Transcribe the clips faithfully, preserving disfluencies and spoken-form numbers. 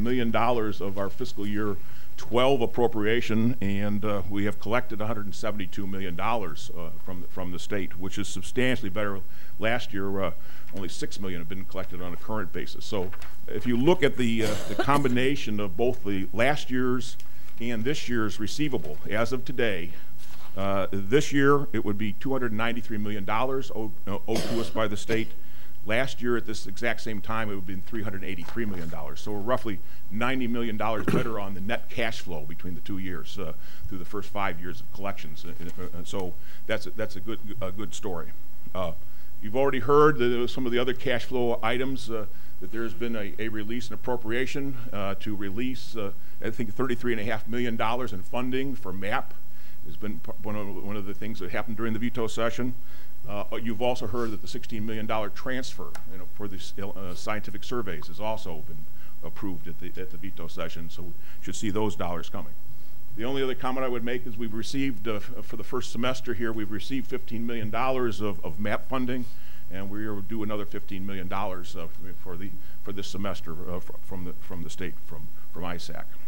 million dollars of our fiscal year twelve appropriation, and uh, we have collected one hundred seventy-two million dollars uh, from, the, from the state, which is substantially better. Last year, uh, only six million dollars have been collected on a current basis. So if you look at the, uh, the combination of both the last year's and this year's receivable, as of today, uh, this year it would be two hundred ninety-three million dollars owed, uh, owed to us by the state. Last year at this exact same time, it would have been three hundred eighty-three million dollars. So we're roughly ninety million dollars better on the net cash flow between the two years uh, through the first five years of collections. And, and so that's a, that's a good a good story. Uh, you've already heard that some of the other cash flow items, uh, that there's been a, a release and appropriation uh, to release, uh, I think, thirty-three point five million dollars in funding for MAP. Has been one of, one of the things that happened during the veto session. Uh, you've also heard that the sixteen million dollars transfer, you know, for the uh, scientific surveys has also been approved at the, at the veto session, so we should see those dollars coming. The only other comment I would make is we've received, uh, for the first semester here, we've received fifteen million dollars of, of MAP funding, and we are due another fifteen million dollars uh, for, the, for this semester uh, from, the, from the state, from, from I S A C.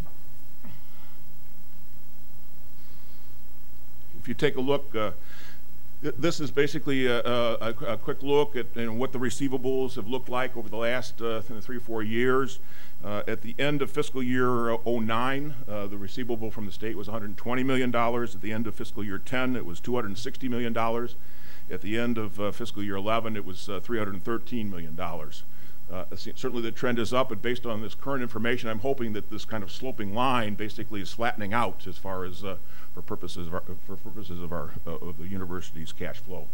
If you take a look, uh, th this is basically a, a, a quick look at you know, what the receivables have looked like over the last uh, three or four years. Uh, at the end of fiscal year oh nine, uh, the receivable from the state was one hundred twenty million dollars. At the end of fiscal year ten, it was two hundred sixty million dollars. At the end of uh, fiscal year eleven, it was uh, three hundred thirteen million dollars. Uh, certainly the trend is up, but based on this current information, I'm hoping that this kind of sloping line basically is flattening out as far as uh, for purposes of our, for purposes of our uh, of the university's cash flow.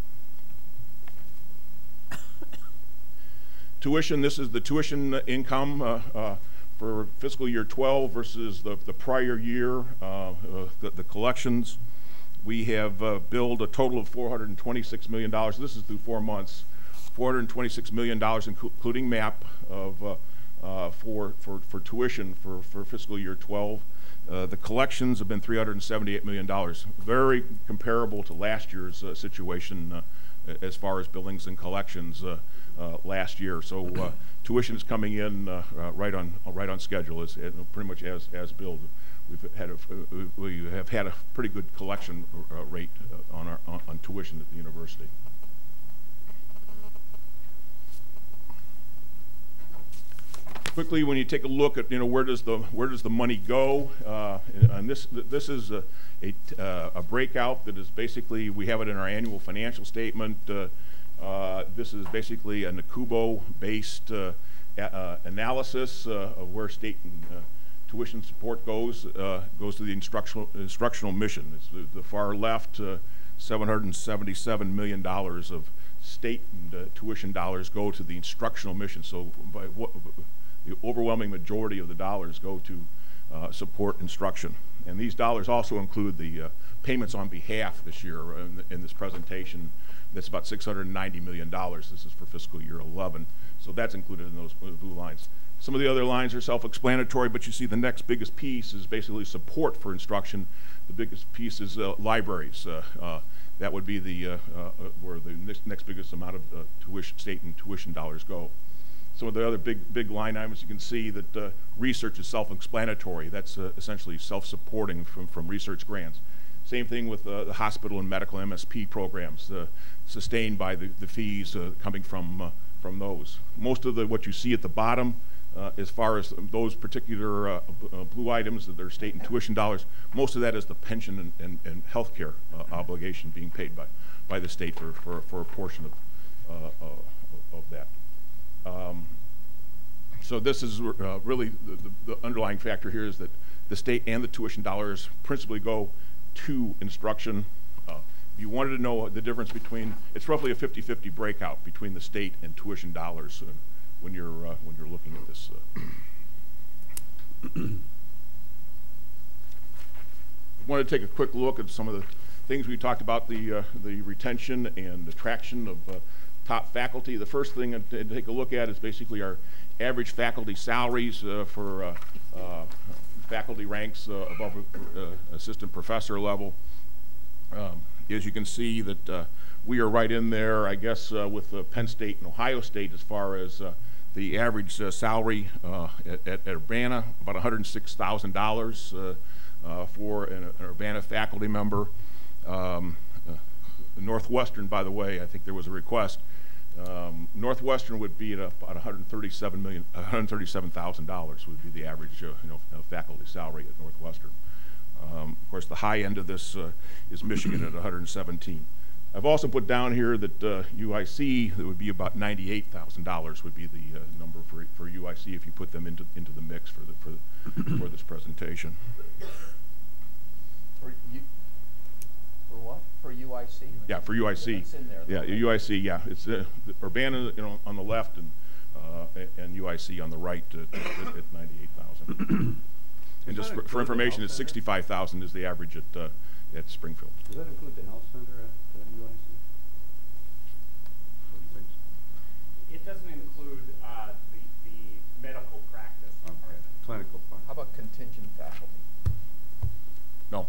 Tuition. This is the tuition income uh, uh, for fiscal year twelve versus the the prior year. Uh, uh, the, the collections. We have uh, billed a total of four hundred twenty-six million dollars. This is through four months. four hundred twenty-six million dollars, including MAP, of uh, uh, for, for, for tuition for, for fiscal year twelve. Uh, the collections have been three hundred seventy-eight million dollars, very comparable to last year's uh, situation uh, as far as billings and collections uh, uh, last year. So uh, tuition is coming in uh, uh, right on right on schedule, as, uh, pretty much as as billed. We've had a, uh, we have had a pretty good collection uh, rate uh, on our on, on tuition at the university. Quickly, when you take a look at, you know, where does the where does the money go? Uh, and this this is a a, uh, a breakout that is basically, we have it in our annual financial statement. Uh, uh, this is basically a NACUBO-based uh, uh, analysis uh, of where state and uh, tuition support goes uh, goes to the instructional instructional mission. It's the, the far left, uh, seven hundred seventy-seven million dollars of state and, uh, tuition dollars go to the instructional mission. So by what the overwhelming majority of the dollars go to uh, support instruction. And these dollars also include the uh, payments on behalf this year in, the, in this presentation. That's about six hundred ninety million dollars. This is for fiscal year eleven. So that's included in those blue lines. Some of the other lines are self-explanatory, but you see the next biggest piece is basically support for instruction. The biggest piece is uh, libraries. Uh, uh, that would be the uh, uh, where the next, next biggest amount of uh, tuition, state and tuition dollars go. Some of the other big big line items, you can see that uh, research is self-explanatory. That's uh, essentially self-supporting from, from research grants. Same thing with uh, the hospital and medical M S P programs, uh, sustained by the, the fees uh, coming from, uh, from those. Most of the what you see at the bottom, uh, as far as those particular uh, uh, blue items that are state and tuition dollars, most of that is the pension and, and, and health care uh, obligation being paid by, by the state for, for, for a portion of, uh, uh, of that. Um, so this is uh, really the, the, the underlying factor here is that the state and the tuition dollars principally go to instruction. Uh, if you wanted to know the difference between, it's roughly a fifty fifty breakout between the state and tuition dollars uh, when you're uh, when you're looking at this. Uh. I want to take a quick look at some of the things we talked about, the uh, the retention and attraction of uh, top faculty. The first thing to take a look at is basically our average faculty salaries uh, for uh, uh, faculty ranks uh, above uh, assistant professor level. Um, as you can see that uh, we are right in there, I guess, uh, with uh, Penn State and Ohio State as far as uh, the average uh, salary uh, at, at, at Urbana, about one hundred six thousand dollars uh, uh, for an, an Urbana faculty member. Um, uh, Northwestern, by the way, I think there was a request. Um, Northwestern would be at about one hundred thirty-seven million, one hundred thirty-seven thousand dollars would be the average, uh, you know, uh, faculty salary at Northwestern. Um, of course, the high end of this uh, is Michigan at one hundred seventeen. I've also put down here that uh, U I C, that would be about ninety-eight thousand dollars would be the uh, number for for U I C if you put them into into the mix for the for the, for this presentation. For you, for what? For U I C? Yeah, for U I C. That's in there. Yeah, U I C. Yeah, it's uh, Urbana, you know, on the left, and uh, and U I C on the right uh, at, at ninety-eight thousand. And just for, for information, it's sixty-five thousand is the average at uh, at Springfield. Does that include the health center at uh, U I C? It doesn't include uh, the, the medical practice. Okay. Clinical part. How about contingent faculty? No.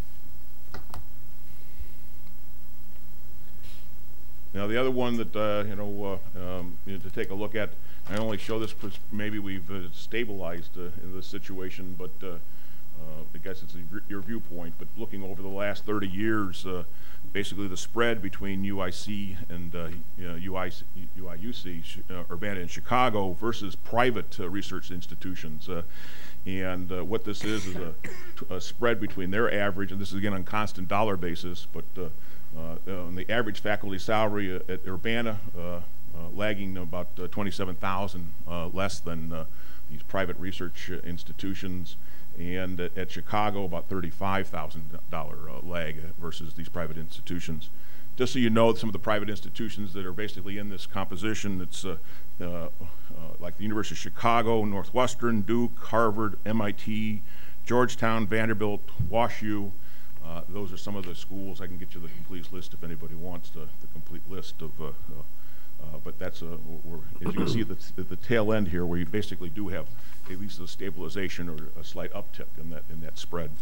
Now the other one that uh, you know, uh, um, you know to take a look at, I only show this because maybe we've uh, stabilized uh, in this situation, but uh, uh, I guess it's a, your viewpoint. But looking over the last thirty years, uh, basically the spread between U I C and uh, you know, U I C, U I U C, uh, Urbana and Chicago versus private uh, research institutions. Uh, and uh, what this is is a, a spread between their average, and this is again on constant dollar basis, but uh, uh, on the average faculty salary at, at Urbana, uh, uh, lagging about uh, twenty-seven thousand uh, less than uh, these private research uh, institutions, and at, at Chicago about thirty-five thousand dollars uh, lag versus these private institutions. Just so you know, some of the private institutions that are basically in this composition, it's uh, uh, uh, like the University of Chicago, Northwestern, Duke, Harvard, M I T, Georgetown, Vanderbilt, WashU. Uh, those are some of the schools. I can get you the complete list if anybody wants the, the complete list of, uh, uh, uh, but that's, a, we're, as you can see at the, at the tail end here, where you basically do have at least a stabilization or a slight uptick in that, in that spread.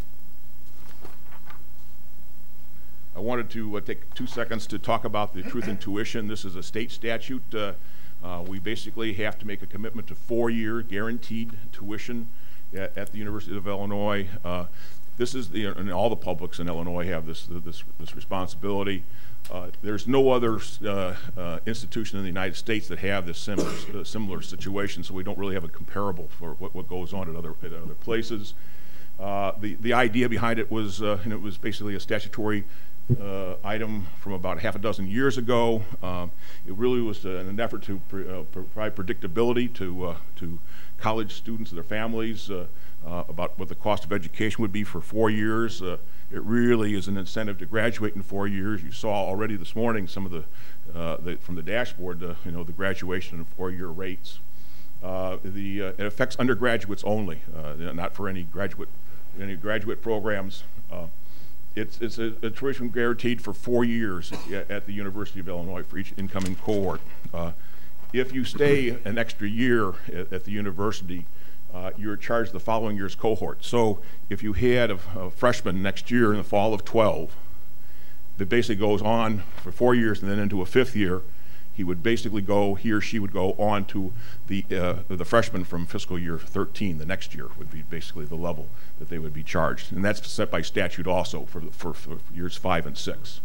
I wanted to uh, take two seconds to talk about the truth in tuition. This is a state statute. Uh, uh, we basically have to make a commitment to four-year guaranteed tuition at, at the University of Illinois. Uh, this is the, and all the publics in Illinois have this this, this responsibility. Uh, there's no other uh, uh, institution in the United States that have this similar, uh, similar situation, so we don't really have a comparable for what, what goes on at other, at other places. Uh, the, the idea behind it was, uh, and it was basically a statutory uh, item from about half a dozen years ago. Um, it really was uh, an effort to pre uh, provide predictability to, uh, to college students and their families uh, uh, about what the cost of education would be for four years. Uh, it really is an incentive to graduate in four years. You saw already this morning some of the, uh, the from the dashboard, uh, you know, the graduation and four-year rates. Uh, the, uh, it affects undergraduates only, uh, not for any graduate any graduate programs. Uh, it's it's a, a tuition guaranteed for four years at, at the University of Illinois for each incoming cohort. Uh, if you stay an extra year at, at the university, uh, you're charged the following year's cohort. So if you had a, a freshman next year in the fall of twelve, that basically goes on for four years and then into a fifth year, he would basically go, he or she would go on to the uh, the freshman from fiscal year thirteen. The next year would be basically the level that they would be charged, and that's set by statute also for for, for years five and six.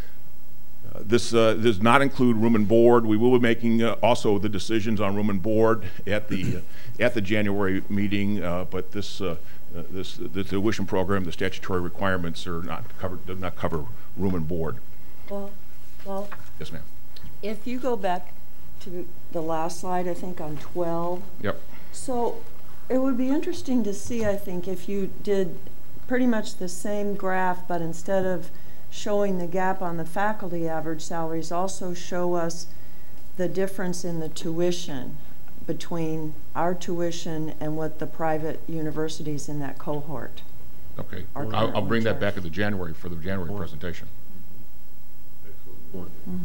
Uh, this uh, does not include room and board. We will be making uh, also the decisions on room and board at the uh, at the January meeting, uh, but this uh, uh, this the tuition program, the statutory requirements are not covered. Do not cover room and board. Well, well. Yes, ma'am. If you go back to the last slide, I think on twelve. Yep. So it would be interesting to see, I think, if you did pretty much the same graph, but instead of showing the gap on the faculty average salaries, also show us the difference in the tuition between our tuition and what the private universities in that cohort. Okay. are I'll, I'll bring that currently back at the January for the January Board. presentation. Mm-hmm.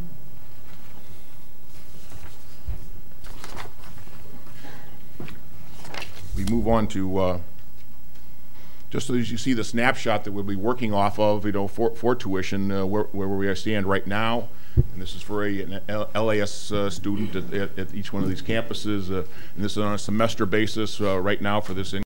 We move on to, uh, just so as you see the snapshot that we'll be working off of, you know, for, for tuition, uh, where, where we stand right now. And this is for a, an L- LAS uh, student at, at, at each one of these campuses. Uh, and this is on a semester basis uh, right now for this